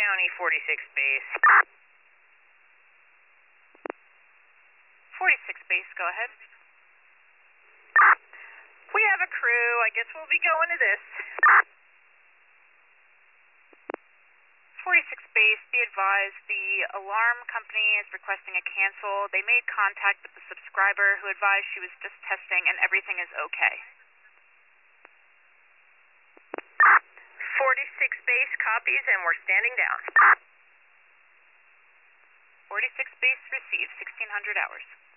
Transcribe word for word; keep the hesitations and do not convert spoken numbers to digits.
County, forty-six base. forty-six base, go ahead. We have a crew. I guess we'll be going to this. forty-six base, be advised the alarm company is requesting a cancel. They made contact with the subscriber who advised she was just testing and everything is okay. forty-six base copies and we're standing down. forty-six base received, sixteen hundred hours.